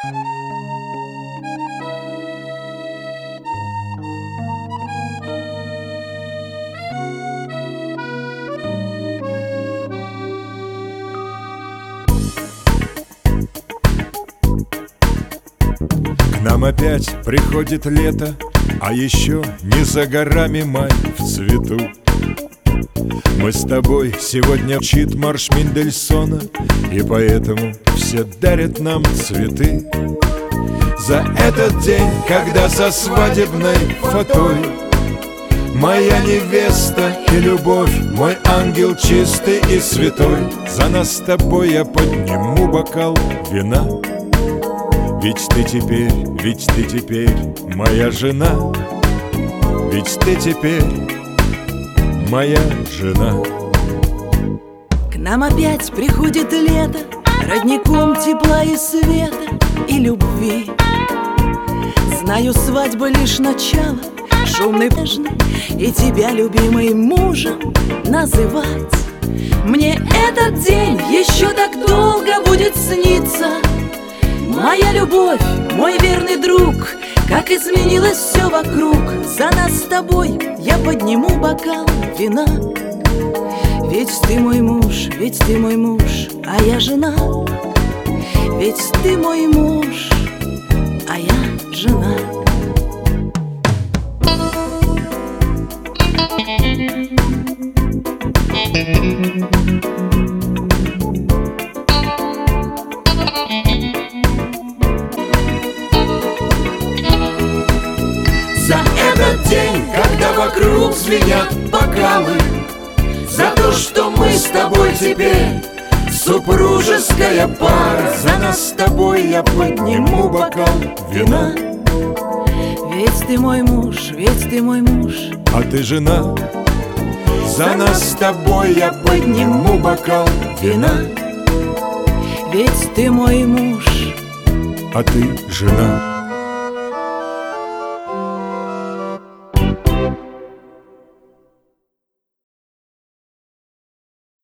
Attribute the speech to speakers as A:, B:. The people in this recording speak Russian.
A: К нам опять приходит лето, а еще не за горами май в цвету. Мы с тобой сегодня учит марш Мендельсона, и поэтому все дарят нам цветы. За этот день, когда со свадебной фатой моя невеста и любовь, мой ангел чистый и святой, за нас с тобой я подниму бокал вина. Ведь ты теперь моя жена, ведь ты теперь моя жена.
B: К нам опять приходит лето, родником тепла и света и любви. Знаю, свадьба лишь начало, шумный, нежный, и тебя, любимый, мужем называть. Мне этот день еще так долго будет сниться. Моя любовь, мой верный друг, как изменилось все вокруг. За нас с тобой я подниму бокал вина. Ведь ты мой муж, а я жена. Ведь ты мой муж, а я жена.
A: За этот день, когда вокруг звенят бокалы, за то, что мы с тобой теперь супружеская пара. За нас с тобой я подниму бокал вина.
B: Ведь ты мой муж,
A: а ты жена. За нас с тобой я подниму бокал вина.
B: Ведь ты мой муж,
A: а ты жена.